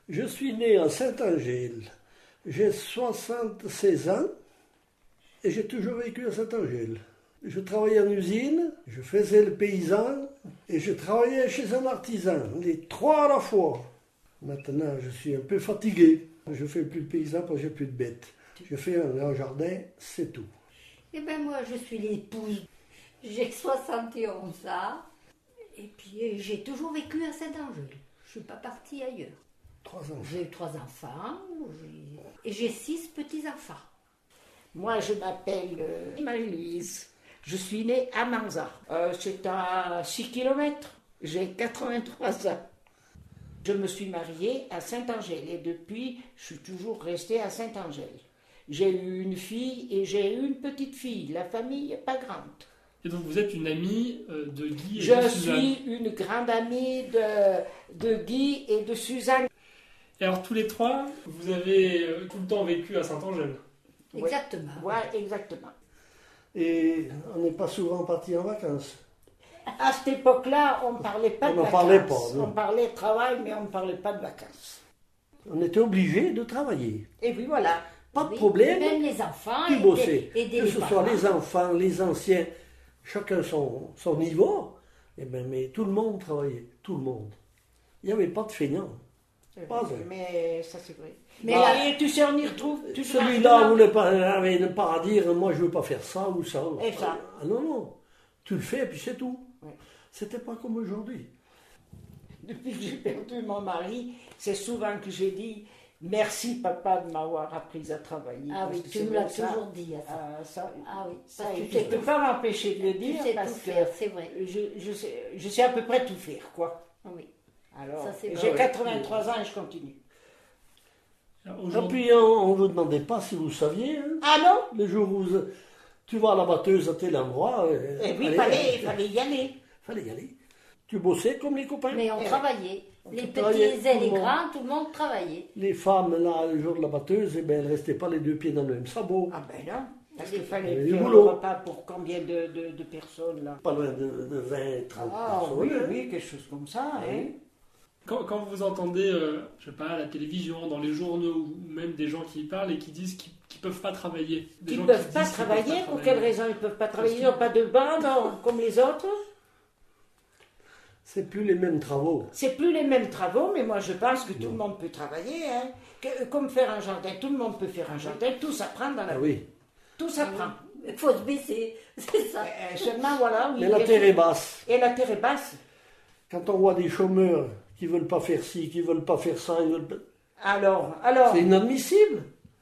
Je suis né à Saint-Angèle. J'ai 76 ans et j'ai toujours vécu à Saint-Angèle. Je travaillais en usine, je faisais le paysan et je travaillais chez un artisan, les trois à la fois. Maintenant, je suis un peu fatigué. Je ne fais plus le paysan parce que j'ai plus de bêtes. Je fais un grand jardin, c'est tout. Eh bien, moi, je suis l'épouse. J'ai 71 ans et puis j'ai toujours vécu à Saint-Angèle. Je ne suis pas partie ailleurs. 3 ans. J'ai eu 3 enfants et j'ai 6 petits-enfants. Moi, je m'appelle Marie-Louise. Je suis née à Manza. C'est à 6 km. J'ai 83 ans. Je me suis mariée à Saint-Angèle et depuis, je suis toujours restée à Saint-Angèle. J'ai eu une fille et j'ai eu une petite fille. La famille n'est pas grande. Et donc vous êtes une amie de Guy et Je de Suzanne. suis une grande amie de Guy et de Suzanne. Et alors tous les trois, vous avez tout le temps vécu à Saint-Angèle. Exactement. Ouais, exactement. Et on n'est pas souvent parti en vacances. À cette époque-là, on ne parlait pas On de n'en vacances. parlait pas, non. On parlait de travail, mais on ne parlait pas de vacances. On était obligé de travailler. Et puis voilà. Pas de Oui, problème, même les enfants, tu bossais. aider Que les ce parents. soit les enfants, les anciens, chacun son niveau. Eh ben, mais tout le monde travaillait, tout le monde. Il n'y avait pas de feignants. Pas vrai. Mais ça, c'est vrai. Mais Bah, là- et tu sais, on y retrouve. Celui-là voulait pas, avait pas à dire, moi je veux pas faire ça ou ça. Et ça. Ah non, non. Tu le fais et puis c'est tout. Ouais. C'était pas comme aujourd'hui. Depuis que j'ai perdu mon mari, c'est souvent que j'ai dit merci papa de m'avoir appris à travailler. Ah Parce oui, que tu c'est me l'as vrai, ça, toujours dit. À ça. Ah oui, ça, parce que et tu je sais ne peux tout pas m'empêcher de le Tu dire sais parce tout que faire, c'est vrai. je sais à peu près tout faire, quoi. Oui. Alors, Ça, c'est j'ai vrai. 83 ans et je continue. Alors, Et aujourd'hui, puis on ne vous demandait pas si vous saviez. Hein. Ah non? Le jour où tu vas à la batteuse à tel endroit. Et oui, allez, il fallait y aller. fallait y aller. Tu bossais comme les copains. Mais on travaillait. Les petits travaillait, et tout les le monde. grands, tout le monde travaillait. Les femmes, là, le jour de la batteuse, eh ben, elles ne restaient pas les deux pieds dans le même sabot. Ah ben non, parce qu'il fallait Du faire le boulot. repas pour combien de personnes là? Pas loin de 20, 30 Ah personnes. oui, hein. oui, quelque chose comme ça. Hein. quand vous entendez, je sais pas, à la télévision, dans les journaux, ou même des gens qui parlent et qui disent qu'ils ne peuvent pas travailler. Des Ils gens ne qui peuvent se pas disent qu'ils peuvent travailler, pas pour travailler. quelle raison ils ne peuvent pas travailler? Ils n'ont pas de bain, non, comme les autres. C'est plus les mêmes travaux. C'est plus les mêmes travaux, mais moi je pense que tout le monde peut travailler. Hein. Comme faire un jardin, tout le monde peut faire un jardin, tout s'apprend dans la Ah vie. oui. Tout s'apprend. Il faut se baisser, c'est ça. Seulement voilà. Oui, Mais la bien terre sûr. est basse. Et la terre est basse. Quand on voit des chômeurs qui ne veulent pas faire ci, qui ne veulent pas faire ça, ils veulent pas- Alors. c'est inadmissible.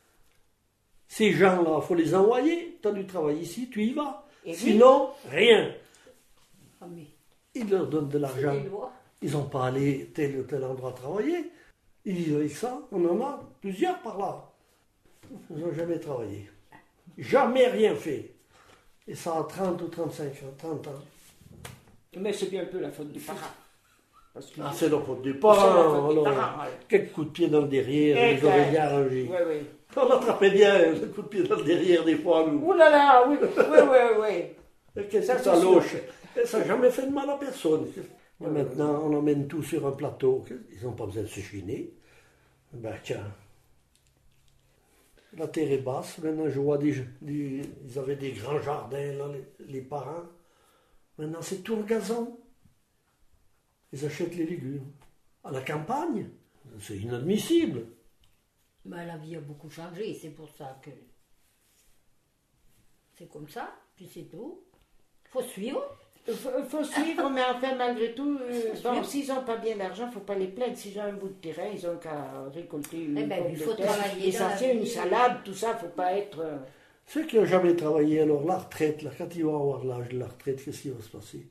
Ces gens-là, il faut les envoyer. Tu as du travail ici, tu y vas. Et oui. Sinon, rien. Ah, mais Ils leur donnent de c'est l'argent. les lois. Ils n'ont pas allé tel ou tel endroit travailler. Ils vivent avec ça. On en a plusieurs par là. Ils n'ont jamais travaillé. Jamais rien fait. Et ça a 30 ou 35 ans, 30 ans. Mais c'est bien un peu la faute du parent. Parce que Ah, c'est la faute des c'est la parents. faute des Alors, parents. Ouais. quelques coups de pied dans le derrière, Et ils auraient que- bien arrangé. Oui, oui. On attrapait bien le coup de pied dans le derrière des fois, nous. Ouh là là, oui, oui, oui, oui. Et qu'est-ce Ça, que c'est ça sûr. loche. Et ça n'a jamais fait de mal à personne. Et maintenant, on emmène tout sur un plateau. Ils n'ont pas besoin de se chiner. Ben tiens. La terre est basse. Maintenant, je vois ils avaient des grands jardins, là, les parents. Maintenant, c'est tout en gazon. Ils achètent les légumes. À la campagne, c'est inadmissible. Ben, la vie a beaucoup changé, c'est pour ça que c'est comme ça, puis c'est tout. Faut suivre. Il faut suivre, mais enfin, malgré tout, bon, s'ils n'ont pas bien d'argent, il ne faut pas les plaindre. S'ils ont un bout de terrain, ils ont qu'à récolter une Eh ben, pomme il de faut terre. travailler Et dans ça, la c'est une vie. salade, tout ça, il ne faut pas être... Ceux qui n'ont jamais travaillé, alors la retraite, là, quand ils vont avoir l'âge de la retraite, qu'est-ce qui va se passer?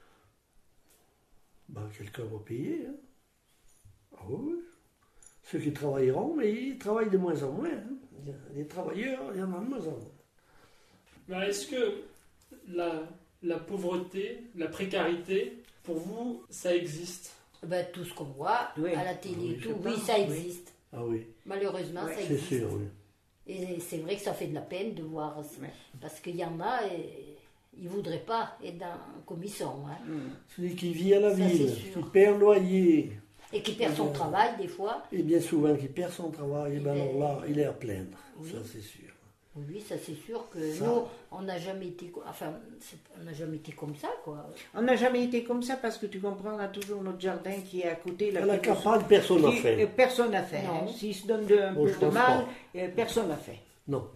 Ben, quelqu'un va payer. Hein. Ah oui. Ceux qui travailleront, mais ils travaillent de moins en moins. Hein. Les travailleurs, il y en a de moins en moins. Mais est-ce que la pauvreté, la précarité, pour vous, ça existe? Ben, tout ce qu'on voit Oui. à la télé, Oui, tout, je sais oui, pas. ça Oui. existe. Ah oui, Malheureusement, Ouais, ça c'est existe. sûr, oui. Et c'est vrai que ça fait de la peine de voir ça. Ouais. Parce qu'il y en a, ils ne voudraient pas être comme ils sont. Hein. Celui qui vit à la Ça, ville, c'est sûr. qui paie un loyer, Et qui perd son travail, des fois. Et bien souvent, qui perd son travail, et ben Il alors là, il est à plaindre, Oui. ça c'est sûr. Oui, ça c'est sûr que Ça. nous, on n'a jamais été, on n'a jamais été comme ça, quoi. On n'a jamais été comme ça parce que tu comprends, on a toujours notre jardin qui est à côté. Là, À la qui- campagne, personne n'a qui- fait. Personne n'a fait. Non. Hein. S'il se donne un Bon, peu je de pense mal, pas. personne n'a fait. Non.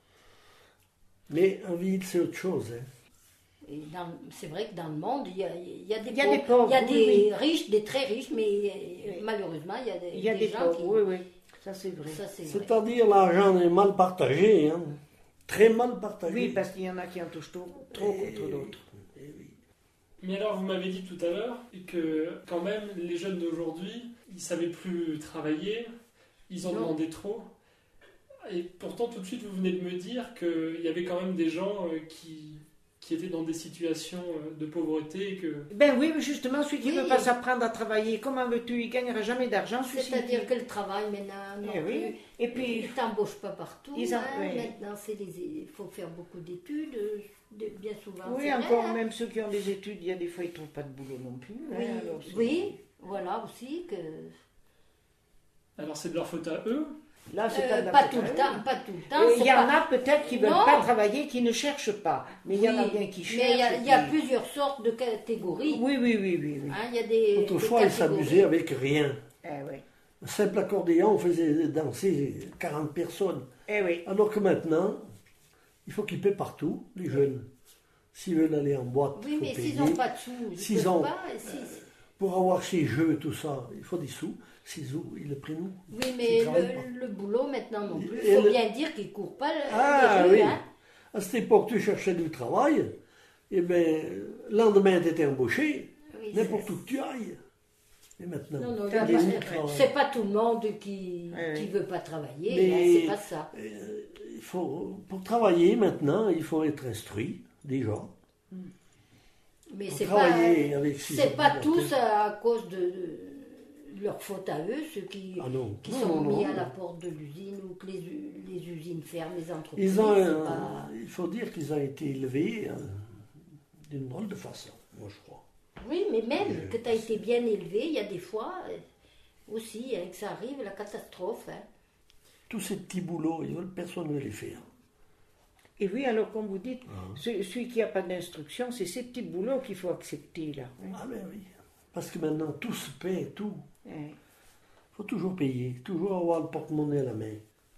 Mais en ville, c'est autre chose. Hein. Et c'est vrai que dans le monde, il y a des Il y a des pauvres, pauvres, il y a oui, des oui. riches, des très riches, mais malheureusement, il y a des, Il y a des gens pauvres, oui, oui. Ça c'est vrai. Ça, c'est vrai. C'est-à-dire, l'argent est mal partagé, hein. Très mal partagé. Oui, parce qu'il y en a qui en touchent trop contre d'autres. Mais alors, vous m'avez dit tout à l'heure que quand même, les jeunes d'aujourd'hui, ils ne savaient plus travailler, ils en Non. demandaient trop. Et pourtant, tout de suite, vous venez de me dire qu'il y avait quand même des gens qui étaient dans des situations de pauvreté et que... Ben oui, mais justement, celui qui ne Oui. veut pas s'apprendre à travailler, comment veux-tu, il ne gagnera jamais d'argent. celui-ci C'est-à-dire qui- que le travail, maintenant, non Eh oui. plus, Et puis, ils ne t'embauchent pas partout. Ils en- hein. oui. Maintenant, il faut faire beaucoup d'études, bien souvent. oui, c'est encore, vrai, hein. même ceux qui ont des études, il y a des fois, ils ne trouvent pas de boulot non plus. hein, Oui, alors c'est- oui, voilà aussi que... Alors, c'est de leur faute à eux. Là, c'est pas de la pas faute tout à le eux. temps, pas tout le temps. Et c'est il y en pas- a peut-être qui ne veulent Non. pas travailler, qui ne cherchent pas. Mais il y en a Oui, bien qui cherchent. mais il y a et puis- plusieurs sortes de catégories. Oui, oui, oui, oui. oui. Hein, il y a des Autrefois, des ils s'amusaient avec rien. Eh oui. Un simple accordéon, on faisait danser 40 personnes. Eh oui. Alors que maintenant, il faut qu'ils paient partout, les jeunes. S'ils veulent aller en boîte, Oui, il faut mais payer. s'ils n'ont pas de sous, ils S'ils peuvent ont- pas. et si- Pour avoir ces jeux et tout ça, il faut des sous. Ces sous, ils les prennent où? Oui, Ils mais travaillent pas. le boulot maintenant non plus, Et il faut le- bien dire qu'ils ne courent pas Ah les rues. oui. Hein. À cette époque, tu cherchais du travail, et bien, le lendemain, tu étais embauché, Oui, n'importe où que tu ailles. Et maintenant, Non, non, il y a il y a des pas- où travaillent. c'est pas tout le monde qui Oui, oui. veut pas travailler, Mais- hein, c'est pas ça. Il faut, pour travailler maintenant, il faut être instruit, déjà. Mais Pour c'est pas, travailler avec ces c'est pas ordinateurs. tous à cause de leur faute à eux, ceux qui Ah non. qui Non, sont non, mis non. à la porte de l'usine ou que les usines ferment, les entreprises. Ils ont, c'est pas- il faut dire qu'ils ont été élevés d'une drôle de façon, moi je crois. Oui, mais même que tu as été bien élevé, il y a des fois aussi hein, que ça arrive, la catastrophe. Hein. Tous ces petits boulots, personne ne veut les faire. Et oui, alors comme vous dites, Ah. celui qui n'a pas d'instruction, c'est ces petits boulots qu'il faut accepter là. hein. Ah ben oui. Parce que maintenant, tout se paie, tout. Eh. Il faut toujours payer, toujours avoir le porte-monnaie à la main.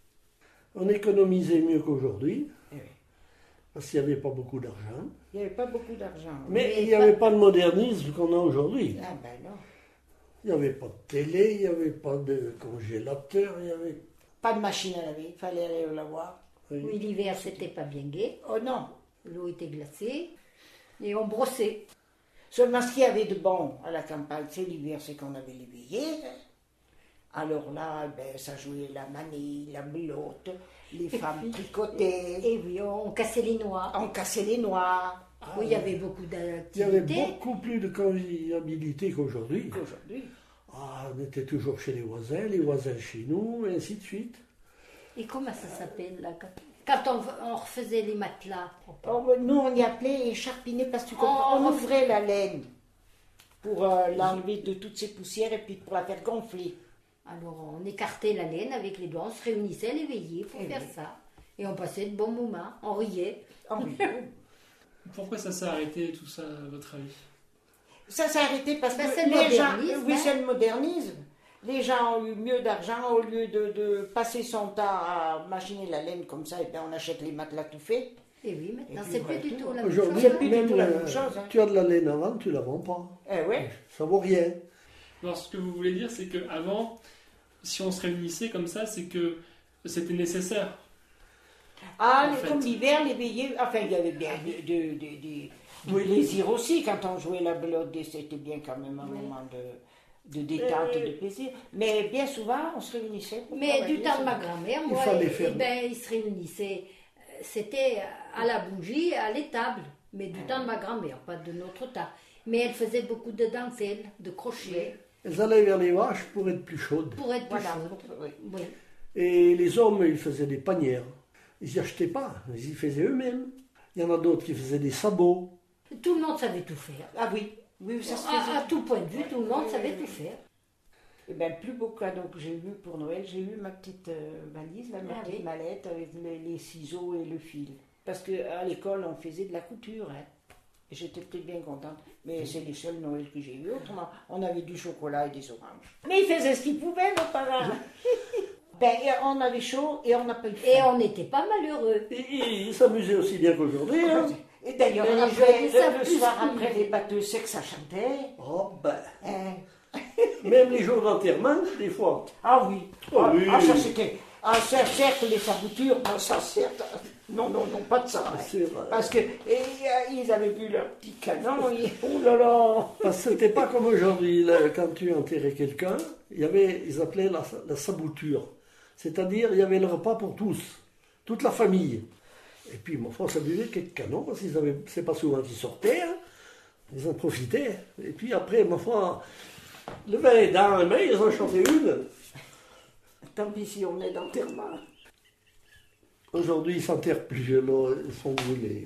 On économisait mieux qu'aujourd'hui, Eh oui. parce qu'il n'y avait pas beaucoup d'argent. Il n'y avait pas beaucoup d'argent. Mais il n'y pas- avait pas le modernisme qu'on a aujourd'hui. Ah ben non. Il n'y avait pas de télé, il n'y avait pas de congélateur, il y avait... Pas de machine à laver, il fallait aller au lavoir. Oui, l'hiver, c'était pas bien gai, Oh non. l'eau était glacée et on brossait. Seulement ce qu'il y avait de bon à la campagne, c'est l'hiver, c'est qu'on avait les veillées. Alors là, ben, ça jouait la manille, la belote, les femmes tricotaient, Et oui, on cassait les noix. on cassait les noix. Oui, il y avait beaucoup Il y avait d'activités. beaucoup plus de convivialité qu'aujourd'hui. Qu'aujourd'hui. Ah, on était toujours chez les voisins chez nous, et ainsi de suite. Et comment ça s'appelle là quand on refaisait les matelas. Oh, ben, nous, on y appelait écharpiner parce que tu comprends, on ouvrait la laine pour l'enlever de toutes ces poussières et puis pour la faire gonfler. Alors on écartait la laine avec les doigts, on se réunissait les veillées pour Eh faire oui. ça. Et on passait de bons moments, on riait. Oh, oui. Pourquoi ça s'est arrêté tout ça, à votre avis? Ça s'est arrêté parce Ben, que c'est le les gens, modernisme, oui, hein. c'est le modernisme. Les gens ont eu mieux d'argent au lieu de passer son temps à machiner la laine comme ça. Et bien, on achète les matelas tout faits. Et oui, maintenant Et puis c'est voilà plus du tout. tout la même Aujourd'hui, chose. C'est plus du même tout la même chose, hein. tu as de la laine avant, tu la vends pas. Eh ouais. Ça vaut rien. Alors, ce que vous voulez dire, c'est qu'avant, si on se réunissait comme ça, c'est que c'était nécessaire. Ah, En fait. comme l'hiver, les veillées. Enfin, il y avait bien du plaisir aussi quand on jouait la belote. C'était bien quand même un moment de détente et de plaisir. Mais bien souvent, on se réunissait. Pour Mais travailler, du temps de ça. ma grand-mère, moi, fallait eh faire- ben, ils se réunissaient. C'était à la bougie, à l'étable. Mais du temps de ma grand-mère, pas de notre temps. Mais elle faisait beaucoup de dentelles, de crochets, Elles allaient vers les vaches pour être plus chaudes. pour être plus Voilà. chaude. Oui. Oui. Et les hommes, ils faisaient des panières. Ils n'y achetaient pas, ils y faisaient eux-mêmes. Il y en a d'autres qui faisaient des sabots. Tout le monde savait tout faire. Ah oui. Oui, ça se À faisait. tout point de vue, tout le monde savait tout faire. Et bien, plus beau cadeau que j'ai eu pour Noël, j'ai eu ma petite valise, là, ma petite mallette avec les ciseaux et le fil. Parce qu'à l'école, on faisait de la couture. Hein. Et j'étais peut-être bien contente. Mais c'est les seuls Noël que j'ai eu. Autrement, on avait du chocolat et des oranges. Mais ils faisaient ce qu'ils pouvaient, nos parents. On avait chaud et on n'a pas eu faim. Et on n'était pas malheureux. Et ils s'amusaient aussi bien qu'aujourd'hui. Hein. Et d'ailleurs, le soir après les bateaux secs, ça chantait. Oh ben. Même les jours d'enterrement, des fois. Ah oui. Oh, oui. Ça c'était. Ah, ça, certes, les saboutures, ça, certes. Non, pas de ça. C'est vrai. Parce que ils avaient vu leur petit canon. Oh là là. Parce que c'était pas comme aujourd'hui. Là, quand tu enterrais quelqu'un, ils appelaient la sabouture. C'est-à-dire, il y avait le repas pour tous, toute la famille. Et puis, ma foi, ça buvait quelques canons, parce qu'ils avaient, c'est pas souvent qu'ils sortaient, hein. Ils en profitaient. Et puis après, ma foi, le vin dans les mains, ils en chantaient une. Tant pis si on est d'enterrement. Aujourd'hui, ils ne s'enterrent plus, alors, ils sont brûlés.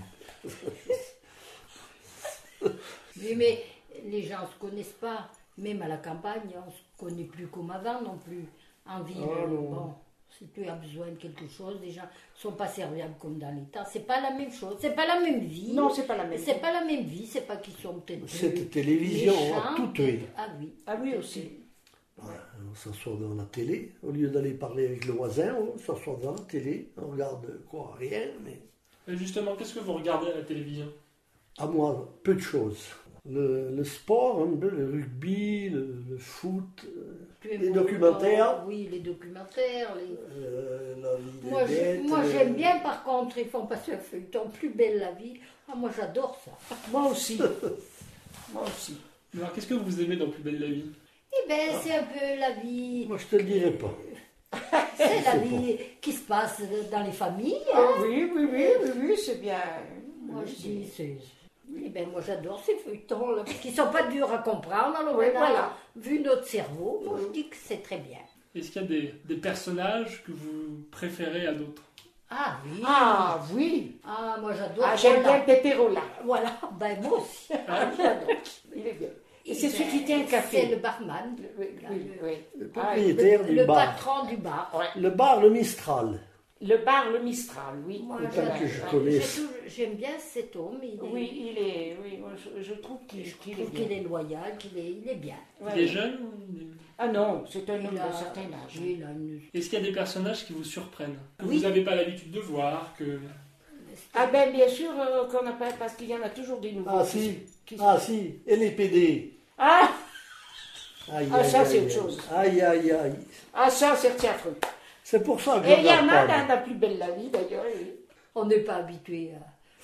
Oui, mais les gens ne se connaissent pas. Même à la campagne, on ne se connaît plus comme avant non plus. En ville, bon, si tu as besoin de quelque chose, les gens ne sont pas serviables comme dans l'État. C'est pas la même chose, c'est pas la même vie. Non, c'est pas la même vie. C'est pas la même vie, c'est pas qu'ils sont peut-être Cette télévision a tout tué. Ah oui. Ah oui aussi. Ouais, on s'assoit devant la télé, au lieu d'aller parler avec le voisin, on s'assoit devant la télé, on regarde quoi, rien, mais... Et justement, qu'est-ce que vous regardez à la télévision? À moi, peu de choses. Le sport, un peu, le rugby, le foot, les documentaires. Oui, les documentaires. La vie des Moi, bêtes, j'aime bien, par contre, ils font passer un feuilleton, Plus belle la vie. Ah, moi, j'adore ça. Moi aussi. Moi aussi. Alors, qu'est-ce que vous aimez dans Plus belle la vie? Eh bien, c'est un peu la vie... Moi, je te le dirai pas. C'est la vie qui se passe dans les familles. Hein. Ah oui, c'est bien. Moi, je dis, eh ben, moi, j'adore ces feuilletons-là, parce qu'ils ne sont pas durs à comprendre. Alors, voilà, vu notre cerveau, moi, je dis que c'est très bien. Est-ce qu'il y a des personnages que vous préférez à d'autres? Ah oui. Ah oui. Ah, moi, j'adore. Ah, j'aime bien Pepperola. Voilà, ben, moi aussi. J'adore. Il est bien. Et c'est celui qui tient un café. C'est le barman. Oui. Le propriétaire du le bar. patron du bar. Ouais. Le bar, le Mistral. Le bar, le Mistral, oui. Moi, Pas que je connaisse. j'aime bien cet homme. Oui, moi, je trouve qu'il est bien. qu'il est loyal, qu'il est bien. Ouais. Il est jeune? Ah non, c'est un homme d'un certain âge. Oui, il a une... Est-ce qu'il y a des personnages qui vous surprennent? Que Oui. vous n'avez pas l'habitude de voir que... Ah ben bien sûr qu'on n'a pas, parce qu'il y en a toujours des nouveaux. Ah si, et les PD. Ah, Aïe, Ah, aïe, ça, aïe, c'est aïe. autre chose. Aïe, aïe, aïe. ça c'est affreux. C'est pour ça que Et il y en regarde a pas. dans la plus belle la vie d'ailleurs. On n'est pas habitué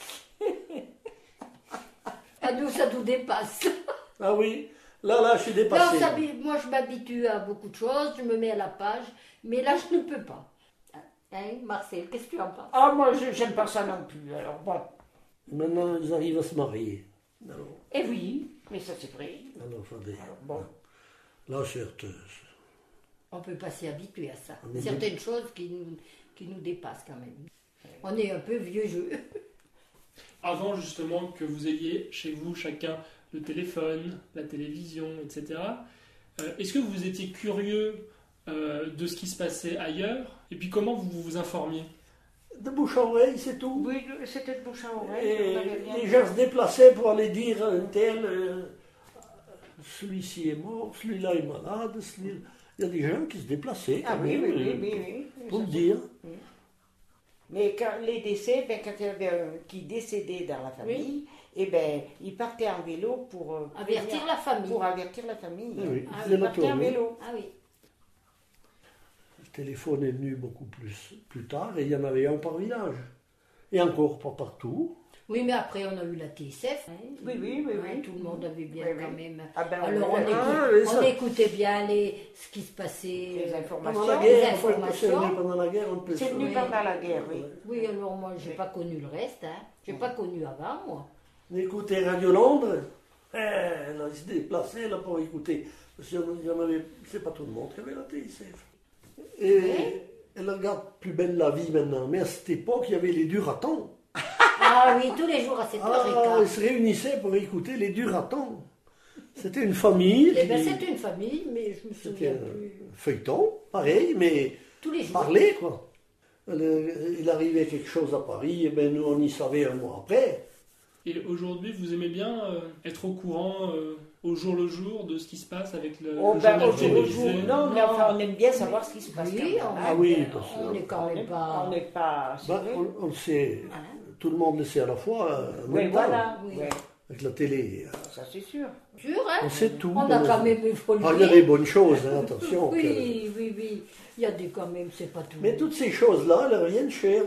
à nous, ça nous dépasse. Ah oui, là, je suis dépassé. Non, moi, je m'habitue à beaucoup de choses, je me mets à la page, mais là, je ne peux pas. Hein, Marcel, qu'est-ce que tu en penses? Ah moi j'aime pas ça non plus. Alors bon. Maintenant, ils arrivent à se marier. Alors, Eh oui, mais ça c'est vrai. attendez. Alors, bon. Là, certes, On ne peut pas s'y habituer à ça. On est Certaines choses qui nous dépassent quand même. On est un peu vieux jeu. Avant justement que vous ayez chez vous chacun le téléphone, la télévision, etc., est-ce que vous étiez curieux de ce qui se passait ailleurs? Et puis comment vous vous informiez? de bouche à oreille, c'est tout. Oui, c'était de bouche à oreille. Et on avait rien. les gens se déplaçaient pour aller dire à un tel, celui-ci est mort, celui-là est malade, il y a des gens qui se déplaçaient. Ah quand oui, même, oui. Pour le dire. Mais quand les décès, quand il y avait un qui décédait dans la famille, ils partaient en vélo pour Avertir la famille. Pour avertir la famille. Oui, Ah, c'est Ils partaient en naturel. vélo. Ah oui. Le téléphone est venu beaucoup plus tard et il y en avait un par village. Et encore pas partout. Oui, mais après, on a eu la TSF. Hein. Oui. Tout le monde avait bien Oui. quand même. Ah ben, Alors, oui. on écoutait bien ce qui se passait. Les informations. Pendant la Les guerre, informations. c'est venu pendant la guerre, on peut C'est venu Oui. pendant la guerre, oui. Oui, alors moi, j'ai pas connu le reste. Hein. J'ai pas connu avant, moi. On écoutait Radio Londres. Là, ils se déplaçaient là, pour écouter. Parce qu'il y en avait, c'est pas tout le monde qui avait la TSF. Et elle regarde Plus belle la vie maintenant. Mais à cette époque, il y avait les Duratons. Ah oui, tous les jours à 7h15. Ils se réunissaient pour écouter les Duratons. C'était une famille. Eh ben, c'est une famille, mais je me C'était souviens un plus. feuilleton, pareil, mais Tous les jours. parler, quoi. Il arrivait quelque chose à Paris, et ben nous on y savait un mois après. Et aujourd'hui, vous aimez bien être au courant au jour le jour de ce qui se passe avec le journal Au jour le télévisé? jour, non, mais enfin, on aime bien savoir ce qui se passe. Oui, quand même, Ah hein. oui, parce on que n'est quand même pas. On n'est pas. c'est ben, vrai. on le sait, Hein? tout le monde le sait à la fois, en Oui, même temps, voilà. Oui. Ouais, avec la télé. ça c'est sûr. Sûr, hein? On sait tout. On a quand même, il faut le Ah, il y a dire. des bonnes choses, hein, attention. Oui, oui, oui. Il y a des quand même, c'est pas tout. Mais toutes ces choses-là, elles reviennent cher.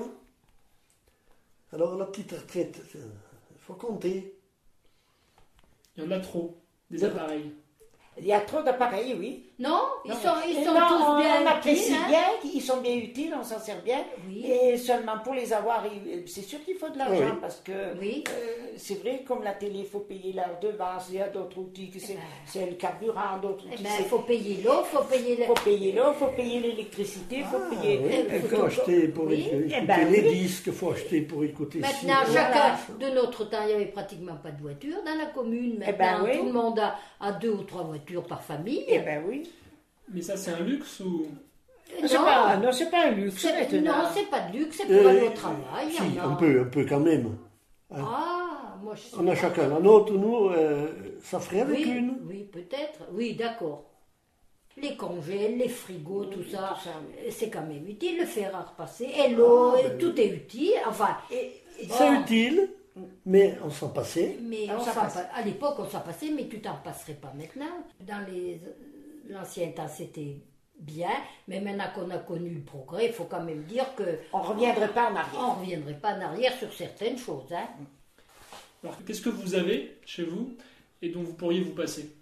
Alors la petite retraite, il faut compter. Il y en a trop, des appareils. Il y a trop d'appareils, oui. Non, ils sont Non, tous bien on apprécie utiles, hein? bien, ils sont bien utiles, on s'en sert bien. Oui. Et seulement pour les avoir, c'est sûr qu'il faut de l'argent Oui. parce que Oui. c'est vrai, comme la télé, il faut payer l'heure de base, il y a d'autres outils, que c'est le carburant, d'autres Eh outils. ben, il faut payer l'eau, il faut payer Il faut payer l'eau, il faut payer l'électricité, il faut Ah, payer. oui, il faut faut- acheter pour oui. écouter Eh ben, les oui. disques, il faut acheter pour écouter Maintenant, ci. chacun de notre temps, il n'y avait pratiquement pas de voiture dans la commune. Eh ben Maintenant, oui. tout le monde a 2 ou 3 voitures par famille. Eh ben oui. Mais ça, c'est un luxe ou... C'est pas un luxe Non, maintenant. c'est pas de luxe, c'est pour aller au travail. il y Si, en a. un peu quand même. Ah, moi je sais On a pas. chacun la nôtre, nous, ça ferait avec Oui, une. oui, peut-être. Oui, d'accord. Les congèles, les frigos, tout ça, tout ça, c'est quand même utile. Le fer à repasser, et l'eau, Ah, ben tout est utile. Enfin, C'est bon, utile, mais on s'en passait. mais On on s'en s'en passe. à l'époque, on s'en passait, mais tu t'en passerais pas maintenant. Dans l'ancien temps, c'était bien, mais maintenant qu'on a connu le progrès, il faut quand même dire que On ne reviendrait pas en arrière. on ne reviendrait pas en arrière sur certaines choses. Hein. Alors, qu'est-ce que vous avez chez vous et dont vous pourriez vous passer?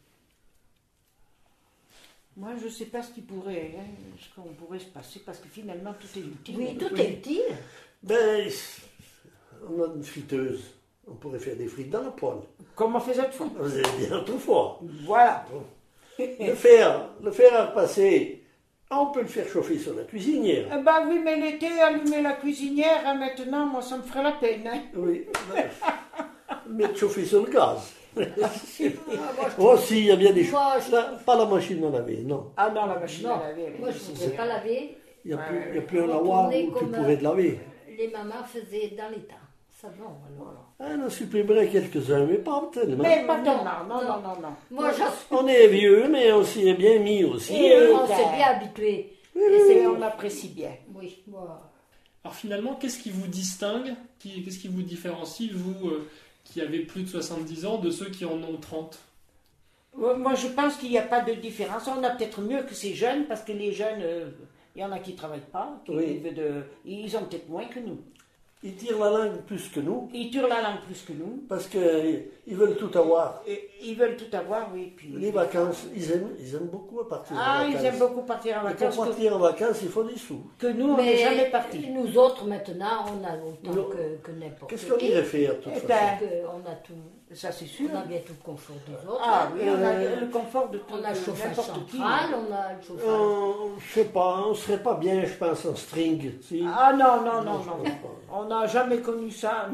Moi, je ne sais pas ce qui pourrait, hein, ce qu'on pourrait se passer, parce que finalement, tout est utile. Oui, tout est utile. Ben, on a une friteuse. On pourrait faire des frites dans la poêle. Comme on faisait autrefois. On faisait bien autrefois. Voilà. Le fer à repasser, on peut le faire chauffer sur la cuisinière. Eh ben oui, mais l'été, allumer la cuisinière, hein, maintenant, moi, ça me ferait la peine. Hein. Oui. Mettre chauffer sur le gaz. Oh, si, il y a bien des choses. Moi, je- Pas la machine à laver, non. Ah non, la machine Non, à laver, elle est moi je ne nécessaire. voudrais pas laver. Il n'y a, Ouais, il y a plus un retourner lavoir où tu comme, pourrais te laver. Les mamans faisaient dans les temps. Ça non, alors. Ah, on en supprimerait quelques-uns, mais pas tellement. Mais pas Non, tellement, non, non. non, non, non. Moi, On est vieux, mais on s'y est bien mis aussi. Et on s'est bien habitué. Et on apprécie bien. Oui, moi. Alors finalement, qu'est-ce qui vous distingue, qu'est-ce qui vous différencie, vous qui avez plus de 70 ans, de ceux qui en ont 30? Moi, je pense qu'il n'y a pas de différence. On a peut-être mieux que ces jeunes, parce que les jeunes, il y en a qui ne travaillent pas, qui Oui. vivent ils ont peut-être moins que nous. Ils tirent la langue plus que nous, Ils turent la langue plus que nous. parce qu'ils veulent tout avoir. Et ils veulent tout avoir, oui. Puis... Les vacances, ils aiment beaucoup partir en Ah, vacances. ils aiment beaucoup partir en Et vacances. pour partir en vacances, il faut des sous. Que nous, on n'est jamais partis. Nous autres, maintenant, on a autant Nous- que n'importe Qu'est-ce qu'on qui. irait faire, de toute Eh façon ben, On a tout. Ça, c'est sûr. On a bien tout le confort des autres. Ah hein. oui, on a le confort de tout. On a le de chauffage n'importe qui. central, on a le chauffage. Je sais pas, on serait pas bien, je pense, en string. Si. Ah non, non, non, je non. pense pas. On n'a jamais connu ça.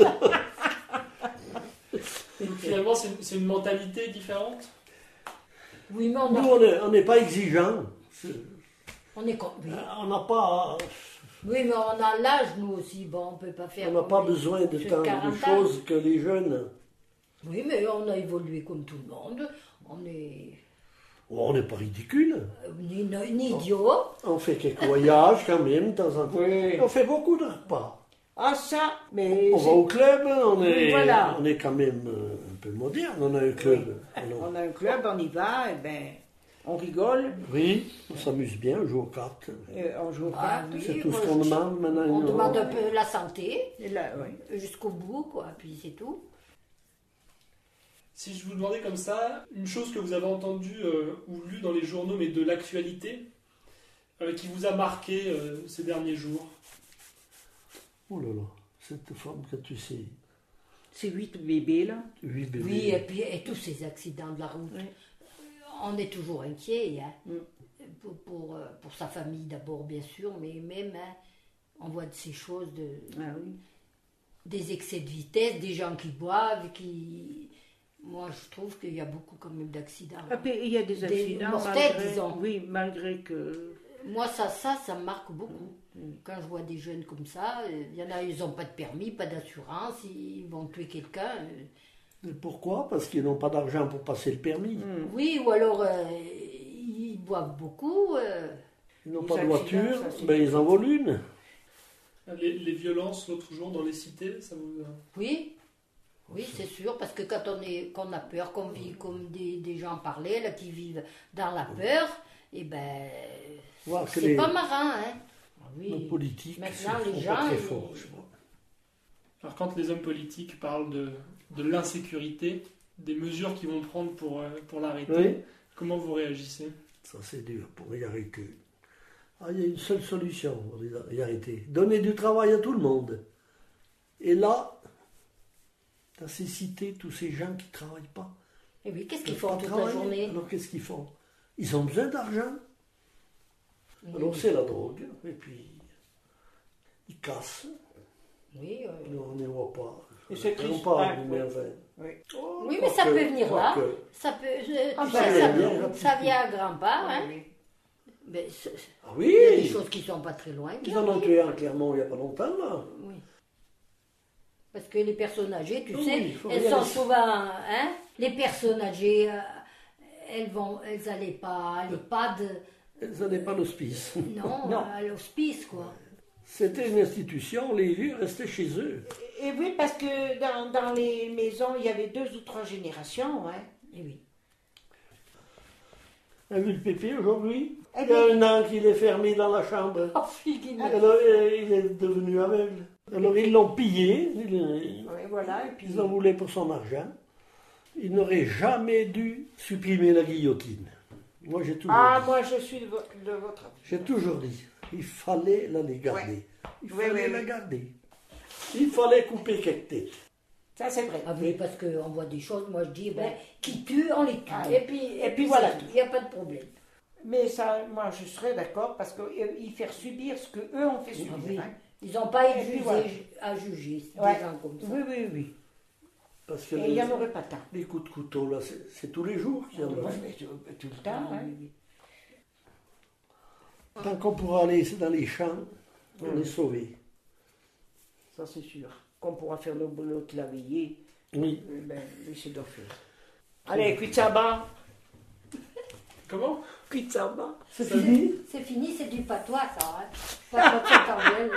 Donc finalement, c'est une mentalité différente? Oui, mais Nous, on n'est pas exigeants. on est oui. On n'a pas, Oui, mais on a l'âge, nous aussi. Bon, on peut pas faire. on n'a comme pas les- besoin de ceux tant 40 de ans. choses que les jeunes. Oui, mais on a évolué comme tout le monde. On est Oh, on n'est pas ridicule. ni idiot. On fait quelques voyages quand même, de temps en temps. Oui. On fait beaucoup de repas. Ah ça, mais On va au club, on est, Voilà. on est quand même un peu moderne. On a un club. Alors, on a un club, on y va, et ben, on rigole, oui, on s'amuse bien, on joue aux cartes. on joue au Ah, cartes. oui. C'est tout ce moi, qu'on je- demande maintenant. On demande un peu la santé Et là, oui. jusqu'au bout, quoi. Puis c'est tout. Si je vous demandais comme ça, une chose que vous avez entendue ou lue dans les journaux, mais de l'actualité, qui vous a marqué ces derniers jours? Oh là là, cette femme que tu sais, C'est 8 bébés, là. 8 bébés. Oui, et puis et tous ces accidents de la route. Oui. On est toujours inquiet, hein. Mm. Pour sa famille d'abord, bien sûr, mais même, hein, on voit de ces choses, Ah oui. des excès de vitesse, des gens qui boivent, qui Moi, je trouve qu'il y a beaucoup quand même d'accidents. Ah, puis, il y a des accidents mortels, malgré, disons. oui, malgré que... Moi, ça me marque beaucoup. Quand je vois des jeunes comme ça, il y en a, ils n'ont pas de permis, pas d'assurance, ils vont tuer quelqu'un. Et pourquoi? Parce qu'ils n'ont pas d'argent pour passer le permis. Oui, ou alors ils boivent beaucoup. Ils n'ont Les pas de accidents, voiture, ça, c'est ben ils en volent une. Les violences l'autre jour dans les cités, ça vous... Oui, oui, c'est sûr, parce que quand qu'on a peur, qu'on vit comme des gens parlaient, là, qui vivent dans la peur, et ben, Voir que c'est pas marin, hein. nos Oui. politiques Maintenant, sont les pas gens, très ils- forts, je crois. Alors quand les hommes politiques parlent de l'insécurité, des mesures qu'ils vont prendre pour l'arrêter, Oui. comment vous réagissez? Ça, c'est dur pour y arrêter. Ah, il y a une seule solution pour y arrêter. Donner du travail à tout le monde. Et là, dans ces cités, tous ces gens qui ne travaillent pas. Et oui, qu'est-ce qu'ils Ils font peuvent pas toute la travailler. journée? Alors qu'est-ce qu'ils font? Ils ont besoin d'argent. Oui, Alors c'est la drogue. Et puis, ils cassent. oui, On ne les voit pas. Et c'est On triste. parle, Ah, mais oui. enfin. Oui. Oh, Oui, mais ça quoique, peut venir là. quoique. Ça peut, Ah, tu bah, sais, bien, ça vient à grands pas, hein. Oui. Mais Ah il y a des oui! choses qui sont pas très loin. qui Ils en ont arrivent. tué un Clermont il n'y a pas longtemps, là. Oui. Parce que les personnes âgées, tu Oui, sais, il faut elles bien sont les- souvent, hein, les personnes âgées, elles n'allaient pas à l'EHPAD, Ils n'avaient pas l'hospice. non, Non. à l'hospice, quoi. C'était une institution, les vieux restaient chez eux. Et oui, parce que dans les maisons, il y avait 2 ou 3 générations. Hein. Et oui. T'as vu le pépé aujourd'hui? Eh Il y a bien, un an qu'il est fermé dans la chambre. Oh, fille, Alors, il est devenu aveugle. Alors ils l'ont pillé, oui, voilà. Et puis, ils en voulaient pour son argent. Ils n'auraient jamais dû supprimer la guillotine. Moi j'ai toujours ah, dit. moi, je suis de votre avis. J'ai toujours dit, il fallait la garder. Il Oui, fallait oui, la oui. garder. Il fallait couper quelques têtes. Ça, c'est vrai. Ah oui, parce qu'on voit des choses, moi je dis, ben, qui tuent, on les tue. Ah, et puis voilà. c'est tout. Il n'y a pas de problème. Mais ça, moi, je serais d'accord parce qu'ils faire subir ce qu'eux ont fait Ah subir. oui. Hein. Ils n'ont pas Et puis à voilà. juger, c'est Ouais. des gens comme ça. Oui, oui, oui. Parce que Et il n'y en aurait pas tant. les coups de couteau, là, c'est tous les jours qu'il y en a. Ouais, mais tout le temps. Ah, Hein. oui, oui. Tant qu'on pourra aller dans les champs, on est sauvés. Ça, c'est sûr. Qu'on pourra faire le boulot de la veillée, Oui. ben, oui, c'est d'en faire. Allez, Kuitsaba. Comment? Kuitsaba. C'est fini? C'est fini, c'est du patois, ça. Hein. Pas de Saint-Angèle.